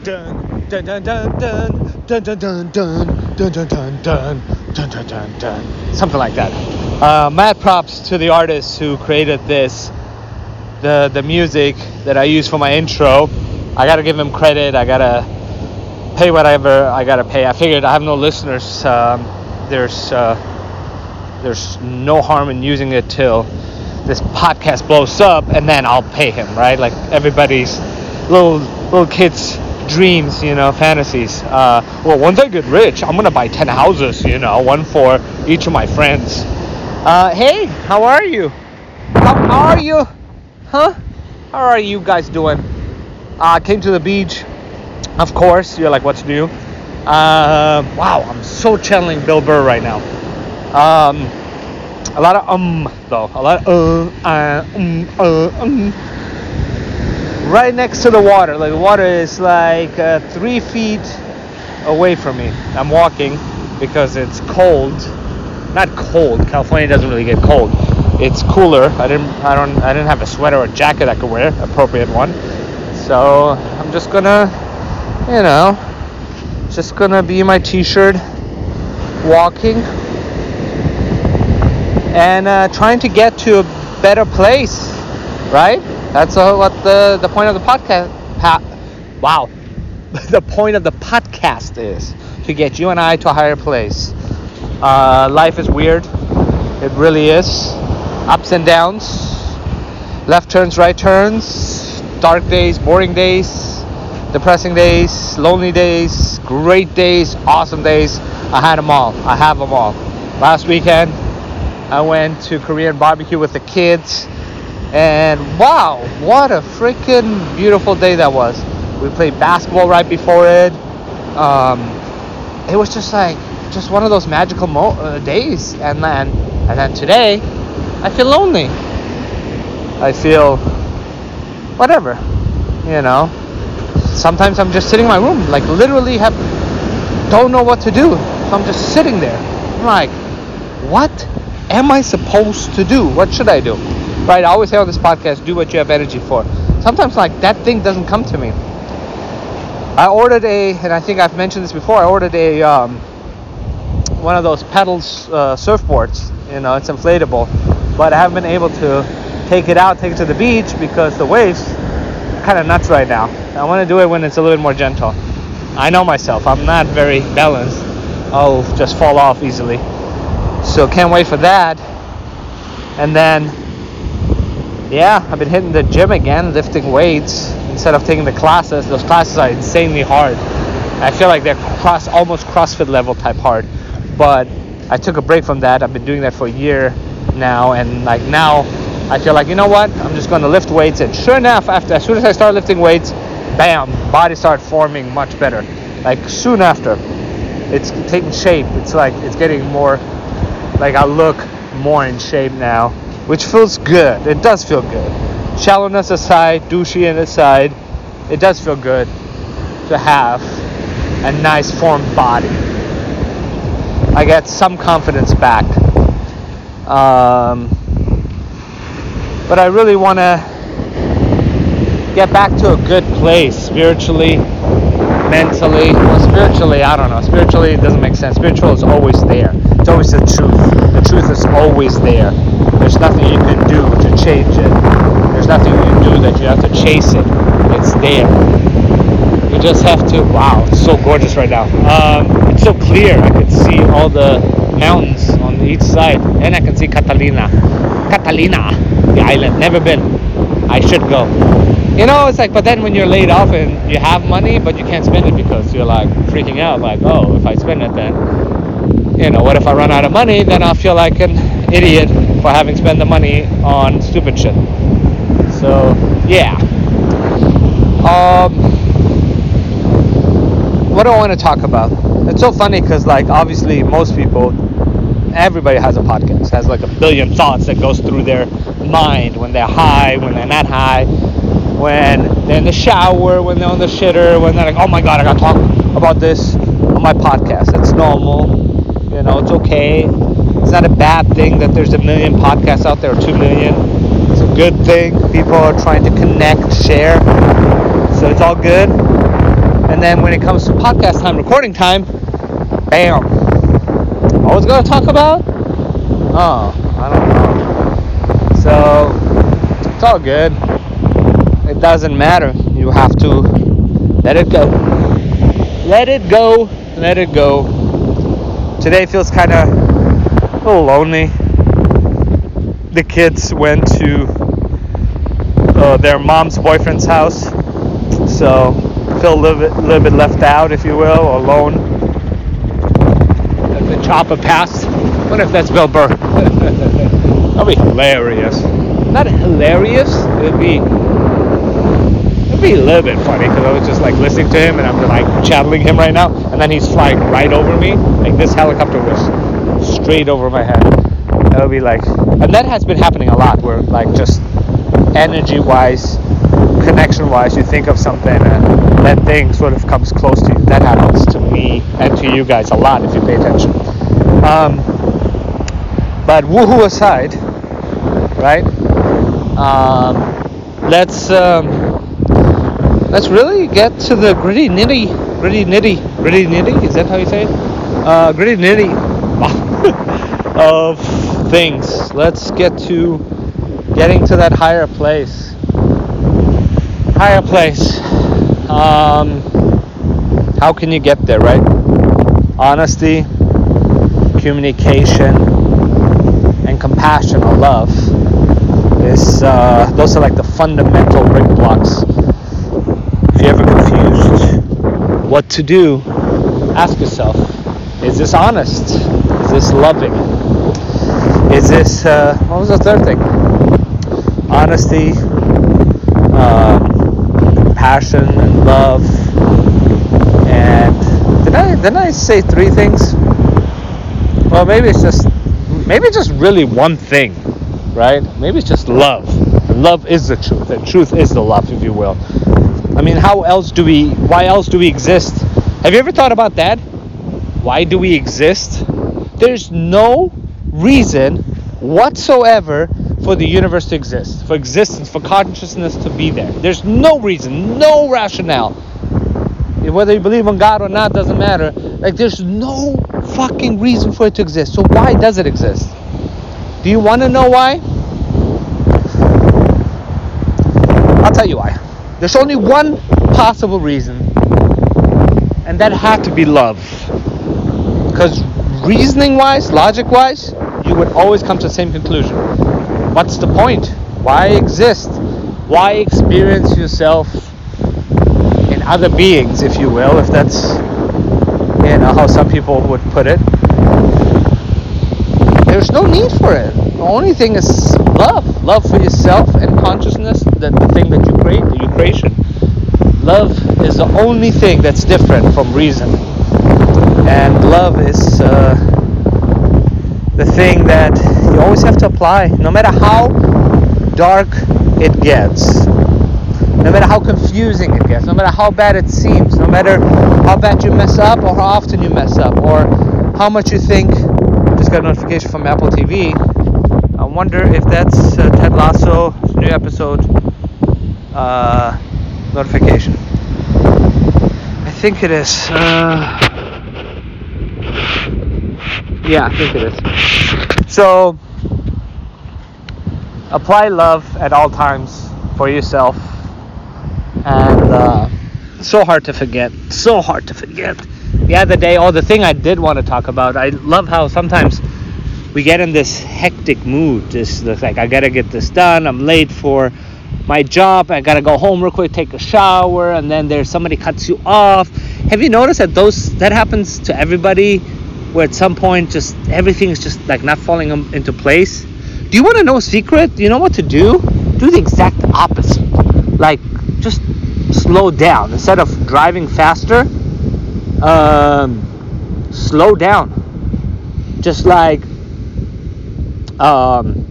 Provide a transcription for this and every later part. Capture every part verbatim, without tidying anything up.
dun dun dun dun dun dun dun dun dun dun dun dun dun dun dun dun, something like that. Uh, mad props to the artists who created this, the the music that I use for my intro. I gotta give them credit. I gotta pay whatever I gotta pay. I figured I have no listeners. Um, there's uh, there's no harm in using it till this podcast blows up, and then I'll pay him, right? Like everybody's little little kids' dreams, you know, fantasies. Uh, well, once I get rich, I'm gonna buy ten houses, you know, one for each of my friends. Uh, hey, how are you? How are you? Huh? How are you guys doing? I uh, came to the beach. Of course, you're like, what's new? Uh, wow, I'm so channeling Bill Burr right now. Um, a lot of um, though. A lot of uh, uh, um, uh, um. Right next to the water. Like, the water is like uh, three feet away from me. I'm walking because it's cold. Not cold. California doesn't really get cold. It's cooler. I didn't. I don't. I didn't have a sweater or a jacket I could wear, appropriate one. So I'm just gonna, you know, just gonna be in my t-shirt, walking, and uh, trying to get to a better place, right? That's uh, what the the point of the podcast. Pa- wow, the point of the podcast is to get you and I to a higher place. Uh, life is weird. It really is. Ups and downs. Left turns, right turns. Dark days, boring days. Depressing days. Lonely days. Great days. Awesome days. I had them all. I have them all. Last weekend, I went to Korean barbecue with the kids. And wow, what a freaking beautiful day that was. We played basketball right before it. Um, it was just like, just one of those magical mo- uh, days. And then, and then today, I feel lonely. I feel whatever, you know. Sometimes I'm just sitting in my room, like literally have, don't know what to do. So I'm just sitting there. I'm like, what am I supposed to do? What should I do? Right, I always say on this podcast, do what you have energy for. Sometimes like that thing doesn't come to me. I ordered a, and I think I've mentioned this before, I ordered a, um, one of those pedals uh, surfboards. You know, it's inflatable, but I haven't been able to take it out, take it to the beach because the waves are kind of nuts right now. I want to do it when it's a little bit more gentle. I know myself, I'm not very balanced. I'll just fall off easily. So can't wait for that. And then, yeah, I've been hitting the gym again, lifting weights instead of taking the classes. Those classes are insanely hard. I feel like they're cross, almost CrossFit level type hard. But I took a break from that. I've been doing that for a year now, and like now I feel like, you know what, I'm just going to lift weights. And sure enough, after as soon as I start lifting weights, bam, body started forming much better. Like soon after, it's taking shape. It's like it's getting more, like I look more in shape now, which feels good. It does feel good. Shallowness aside, douchey aside, it does feel good to have a nice formed body. I get some confidence back. Um, but I really want to get back to a good place spiritually, mentally. Well, spiritually, I don't know. Spiritually, it doesn't make sense. Spiritual is always there. It's always the truth. The truth is always there. There's nothing you can do to change it. There's nothing you can do that you have to chase it. It's there. You just have to, wow, it's so gorgeous right now. Um, it's so clear. I can see all the mountains on each side. And I can see Catalina. Catalina, the island. Never been. I should go. You know, it's like, but then when you're laid off and you have money, but you can't spend it because you're like freaking out. Like, oh, if I spend it then, you know, what if I run out of money? Then I'll feel like an idiot for having spent the money on stupid shit. So, yeah. Um... What do I want to talk about? It's so funny because, like, obviously most people, everybody has a podcast, has like a billion thoughts that goes through their mind when they're high, when they're not high, when they're in the shower, when they're on the shitter, when they're like, oh my god, I gotta talk about this on my podcast. It's normal, you know, it's okay. It's not a bad thing that there's a million podcasts out there, or two million. It's a good thing. People are trying to connect, share, so it's all good. And then when it comes to podcast time, recording time, bam. What was I going to talk about? Oh, I don't know. So, it's all good. It doesn't matter. You have to let it go. Let it go. Let it go. Today feels kind of a little lonely. The kids went to uh, their mom's boyfriend's house. So, feel a little bit, little bit left out, if you will, or alone. The chopper passed. I wonder if that's Bill Burr. That'd be hilarious. Not hilarious. It'd be it'd be a little bit funny because I was just like listening to him and I'm like channeling him right now, and then he's flying right over me. Like this helicopter was straight over my head. That would be like, and that has been happening a lot. Where like just energy-wise, connection-wise, you think of something and that thing sort of comes close to you. That happens to me and to you guys a lot if you pay attention. Um, but woohoo aside, right? Um, let's um, let's really get to the gritty nitty, gritty nitty, gritty nitty. Is that how you say it? Uh, gritty nitty of things. Let's get to getting to that higher place. Higher place. Um, how can you get there, right? Honesty, communication, and compassion or love is uh, those are like the fundamental brick blocks. If you're ever confused what to do, ask yourself, is this honest? Is this loving? Is this uh, what was the third thing? Honesty, um, compassion, and love. And did I didn't I say three things? Well, maybe it's just maybe it's just really one thing, right? Maybe it's just love. And love is the truth, and truth is the love, if you will. I mean, how else do we? Why else do we exist? Have you ever thought about that? Why do we exist? There's no reason whatsoever for the universe to exist, for existence, for consciousness to be there. There's no reason, no rationale. Whether you believe in God or not doesn't matter. Like, there's no fucking reason for it to exist. So why does it exist? Do you want to know why? I'll tell you why. There's only one possible reason, and that had to be love. Because reasoning-wise, logic-wise, you would always come to the same conclusion. What's the point? Why exist? Why experience yourself in other beings, if you will, if that's, you know, how some people would put it? There's no need for it. The only thing is love. Love for yourself and consciousness, that the thing that you create, the you creation. Love is the only thing that's different from reason. And love is uh, the thing that you always have to apply, no matter how dark it gets, no matter how confusing it gets, no matter how bad it seems, no matter how bad you mess up or how often you mess up, or how much you think. Just got a notification from Apple T V. I wonder if that's uh, Ted Lasso new episode uh, notification. I think it is. Uh, yeah, I think it is. So, apply love at all times for yourself. And uh, so hard to forget. So hard to forget. The other day, oh, the thing I did want to talk about, I love how sometimes we get in this hectic mood. This, this like, I gotta get this done. I'm late for my job. I gotta go home real quick, take a shower, and then there's somebody cuts you off. Have you noticed that those that happens to everybody? Where at some point, just everything is just like not falling into place. Do you want to know a secret? Do you know what to do? Do the exact opposite. Like, just slow down. Instead of driving faster, um, slow down. Just like, um,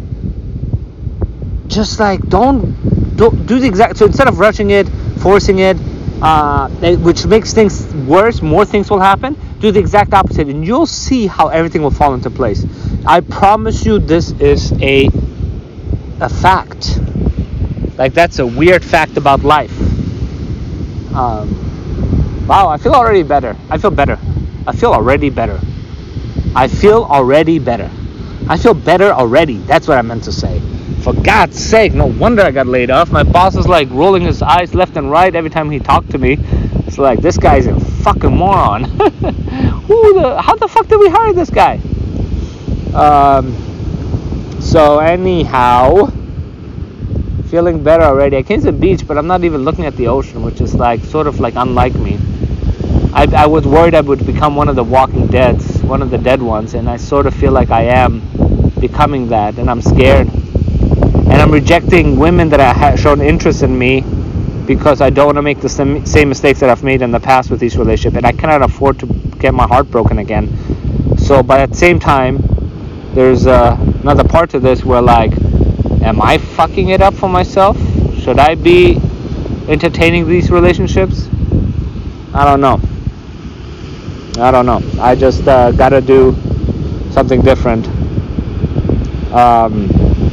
just like don't, don't do the exact. So instead of rushing it, forcing it, uh, which makes things worse, more things will happen. Do the exact opposite, and you'll see how everything will fall into place. I promise you, this is a a fact. Like, that's a weird fact about life. Um, Wow, I feel already better. I feel better. I feel already better. I feel already better. I feel better already. That's what I meant to say. For God's sake, no wonder I got laid off. My boss is like rolling his eyes left and right every time he talked to me. It's like, this guy's a fucking moron. Who the, how the fuck did we hire this guy? Um, so anyhow, feeling better already. I came to the beach, but I'm not even looking at the ocean, which is like sort of like unlike me. I, I was worried I would become one of the walking deads, one of the dead ones, and I sort of feel like I am becoming that, and I'm scared. And I'm rejecting women that have shown interest in me because I don't want to make the same, same mistakes that I've made in the past with these relationships, and I cannot afford to get my heart broken again. So, but at the same time, there's uh, another part to this where, like, am I fucking it up for myself? Should I be entertaining these relationships? I don't know. I don't know. I just uh, gotta do something different. Um,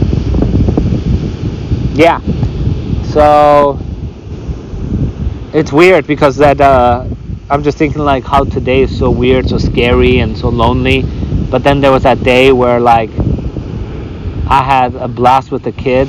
yeah. So it's weird because that uh, I'm just thinking like how today is so weird, so scary, and so lonely. But then there was that day where like I had a blast with the kids,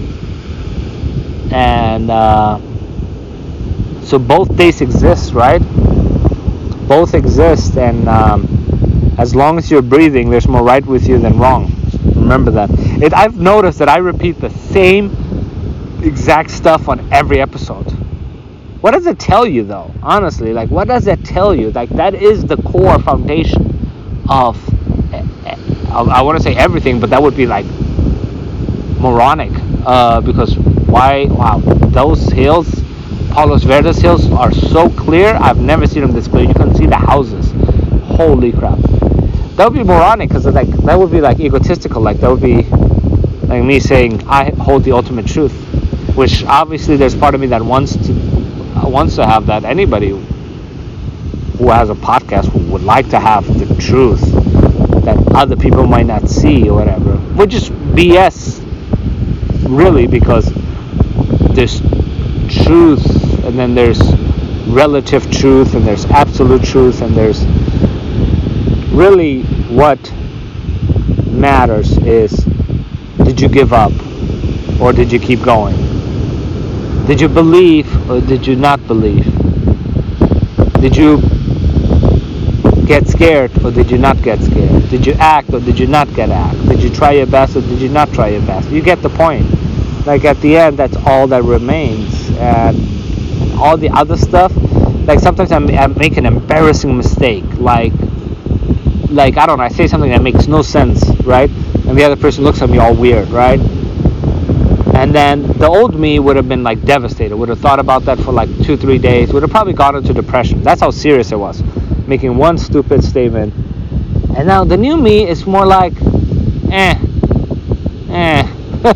and uh, so both days exist, right? Both exist, and um, as long as you're breathing, there's more right with you than wrong. Remember that. It, I've noticed that I repeat the same exact stuff on every episode. What does it tell you, though? Honestly, like, what does it tell you? Like, that is the core foundation of, I want to say everything, but that would be like moronic. Uh, because why? Wow, those hills, Palos Verdes hills, are so clear. I've never seen them this clear. You can see the houses. Holy crap. That would be moronic, because like that would be like egotistical. Like that would be like me saying I hold the ultimate truth, which obviously there's part of me that wants to uh, wants to have that. Anybody who has a podcast who would like to have the truth that other people might not see or whatever, which is B S, really, because there's truth, and then there's relative truth, and there's absolute truth, and there's really what matters is, did you give up or did you keep going? Did you believe or did you not believe? Did you get scared or did you not get scared? Did you act or did you not get act? Did you try your best or did you not try your best? You get the point. Like at the end, that's all that remains. And all the other stuff, like sometimes I make an embarrassing mistake, like like I don't know, I say something that makes no sense, right? And the other person looks at me all weird, right? And then the old me would have been like devastated, would have thought about that for like two, three days, would have probably gone into depression. That's how serious it was, making one stupid statement. And now the new me is more like, eh, eh.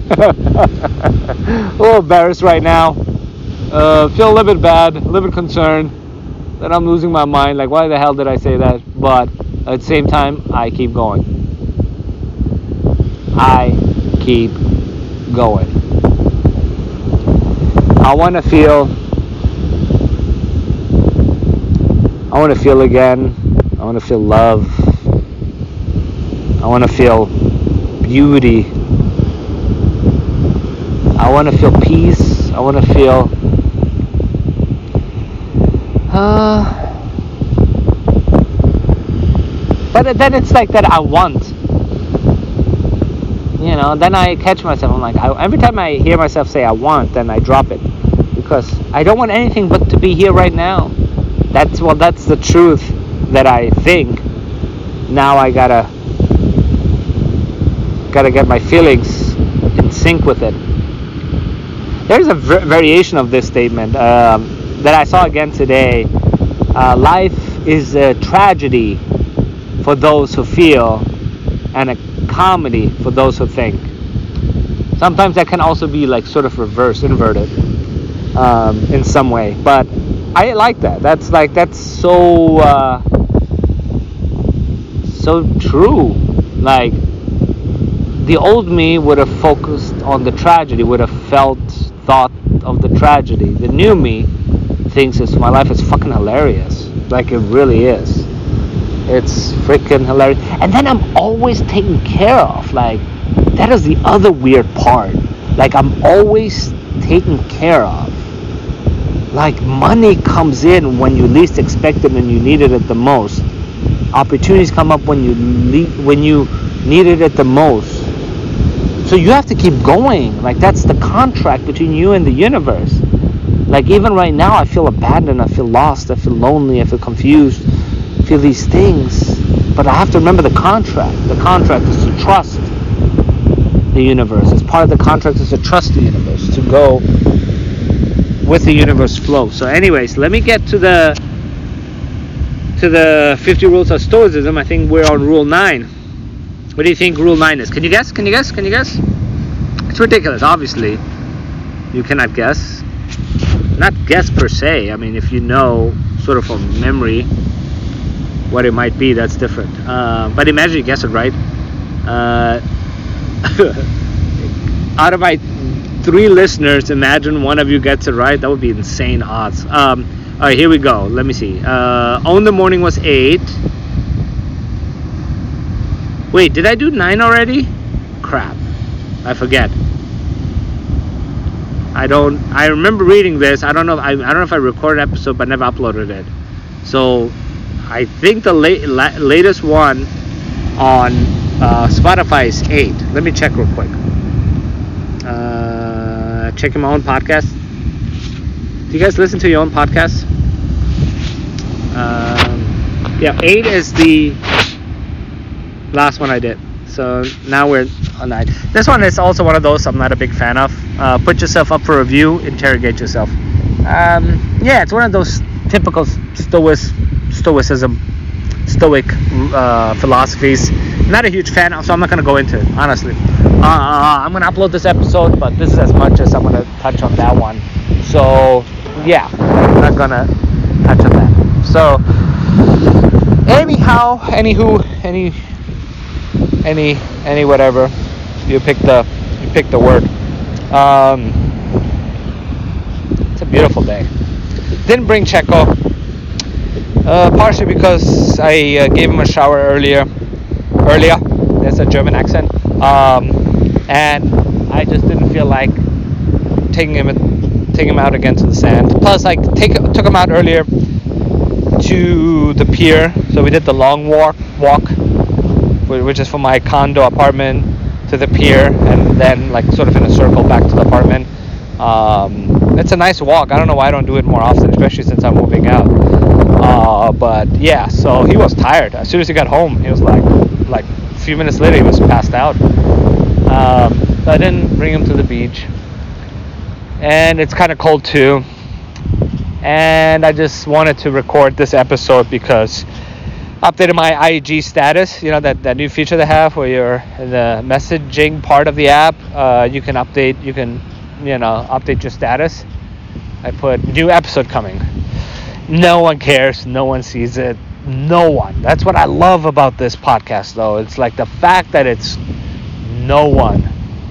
A little embarrassed right now. Uh, feel a little bit bad, a little bit concerned that I'm losing my mind. Like, why the hell did I say that? But at the same time, I keep going. I keep going. I want to feel. I want to feel again. I want to feel love. I want to feel beauty. I want to feel peace. I want to feel. Uh, but then it's like that I want. You know, then I catch myself. I'm like, I, every time I hear myself say I want, then I drop it. Because I don't want anything but to be here right now. That's, well, that's the truth that I think. Now I gotta, gotta get my feelings in sync with it. There's a v- variation of this statement um, that I saw again today. Uh, life is a tragedy for those who feel, and a comedy for those who think. Sometimes that can also be like sort of reverse, inverted um, in some way. But I like that. That's like that's so uh, so true. Like the old me would have focused on the tragedy, would have felt thought of the tragedy. The new me things is my life is fucking hilarious. Like, it really is. It's freaking hilarious. And then I'm always taken care of. Like, that is the other weird part. Like, I'm always taken care of. Like, money comes in when you least expect it and you need it at the most. Opportunities come up when you le- when you need it at the most. So you have to keep going. Like, that's the contract between you and the universe. Like, even right now, I feel abandoned, I feel lost, I feel lonely, I feel confused, I feel these things. But I have to remember the contract. The contract is to trust the universe. It's part of the contract is to trust the universe, to go with the universe flow. So anyways, let me get to the to the fifty rules of Stoicism. I think we're on rule nine. What do you think rule nine is? Can you guess? Can you guess? Can you guess? It's ridiculous, obviously. You cannot guess. Not guess per se. I mean, if you know sort of from memory what it might be, that's different. Uh, but imagine you guess it right. Uh, out of my three listeners, imagine one of you gets it right. That would be insane odds. Um, all right, here we go. Let me see. Uh, own the morning was eight. Wait, did I do nine already? Crap. I forget. I don't. I remember reading this. I don't know. If I, I don't know if I recorded an episode, but never uploaded it. So, I think the late, la, latest one on uh, Spotify is eight. Let me check real quick. Uh, checking my own podcast. Do you guys listen to your own podcasts? Um, yeah, eight is the last one I did. So now we're on nine. This one is also one of those I'm not a big fan of. Uh, put yourself up for review, interrogate yourself. Um, yeah, it's one of those typical stoic, stoicism, stoic uh, philosophies. Not a huge fan, so I'm not going to go into it, honestly. Uh, I'm going to upload this episode, but this is as much as I'm going to touch on that one. So, yeah, I'm not going to touch on that. So, anyhow, anywho, any, any, any whatever, you pick the, you pick the word. Um, it's a beautiful day. Didn't bring Checo, uh, partially because I uh, gave him a shower earlier. Earlier, there's a German accent, um, and I just didn't feel like taking him, taking him out again to the sand. Plus, I take, took him out earlier to the pier, so we did the long walk, walk, which is from my condo apartment to the pier, and then like sort of in a circle back to the apartment. Um, it's a nice walk. I don't know why I don't do it more often, especially since I'm moving out. Uh, but yeah, so he was tired. As soon as he got home, he was like, like a few minutes later, he was passed out. Um, so I didn't bring him to the beach. And it's kind of cold too. And I just wanted to record this episode because I updated my I G status. You know, that, that new feature they have where you're in the messaging part of the app. Uh, you can update, you can, you know, update your status. I put new episode coming. No one cares. No one sees it. No one. That's what I love about this podcast, though. It's like the fact that it's no one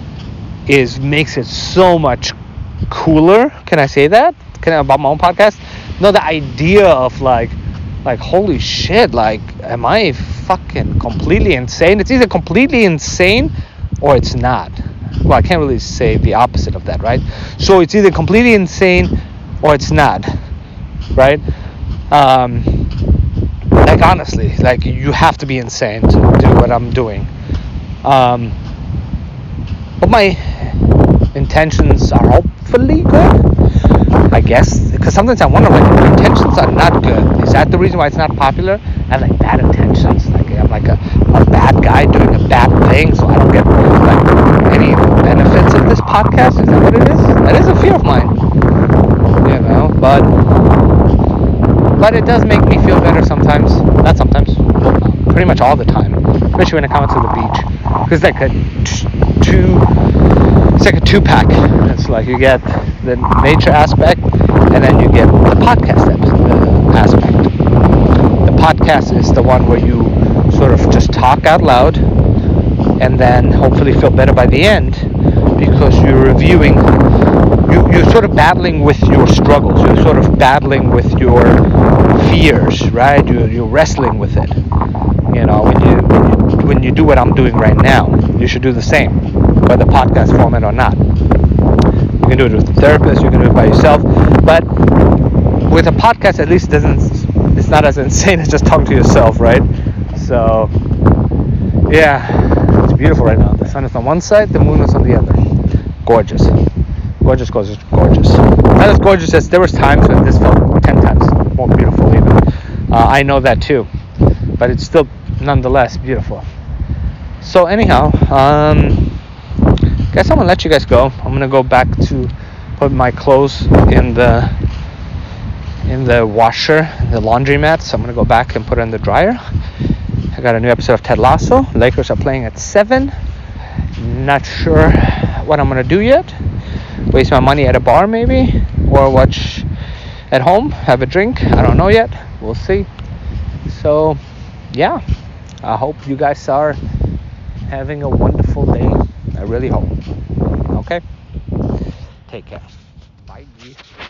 is makes it so much cooler. Can I say that? Can I, about my own podcast? No, the idea of like, like holy shit, like, am I fucking completely insane? It's either completely insane or it's not. Well, I can't really say the opposite of that, right? So it's either completely insane or it's not. Right? Um, like honestly, like you have to be insane to do what I'm doing. Um, but my intentions are hopefully good, I guess. Because sometimes I wonder, like, my intentions are not good. Is that the reason why it's not popular? I have like bad intentions. Like I'm like a, a bad guy doing a bad thing, so I don't get like any benefits of this podcast. Is that what it is? That is a fear of mine. You know, but. But it does make me feel better sometimes. Not sometimes. Pretty much all the time. Especially when I come to the beach. Because it's like a t- two... It's like a two-pack. It's like you get the nature aspect, and then you get the podcast aspect. The podcast is the one where you sort of just talk out loud, and then hopefully feel better by the end, because you're reviewing... You, you're sort of battling with your struggles. You're sort of battling with your fears, right? You're, you're wrestling with it. You know, when you, when you when you do what I'm doing right now, you should do the same, whether podcast format or not. You can do it with a therapist. You can do it by yourself. But with a podcast, at least it doesn't. It's not as insane as just talking to yourself, right? So, yeah, it's beautiful right now. The sun is on one side, the moon is on the other. Gorgeous, gorgeous, gorgeous, gorgeous. Not as gorgeous as there was times when this felt ten times more beautiful. Even uh, I know that too, but it's still nonetheless beautiful. So anyhow, um, guess I'm gonna let you guys go. I'm gonna go back to put my clothes in the in the washer, the laundromat. So I'm gonna go back and put it in the dryer. I got a new episode of Ted Lasso. Lakers are playing at seven. Not sure what I'm gonna do yet. Waste my money at a bar maybe, or watch at home, have a drink. I don't know yet. We'll see. So yeah, I hope you guys are having a wonderful day. I really hope. Okay? Take care. Bye.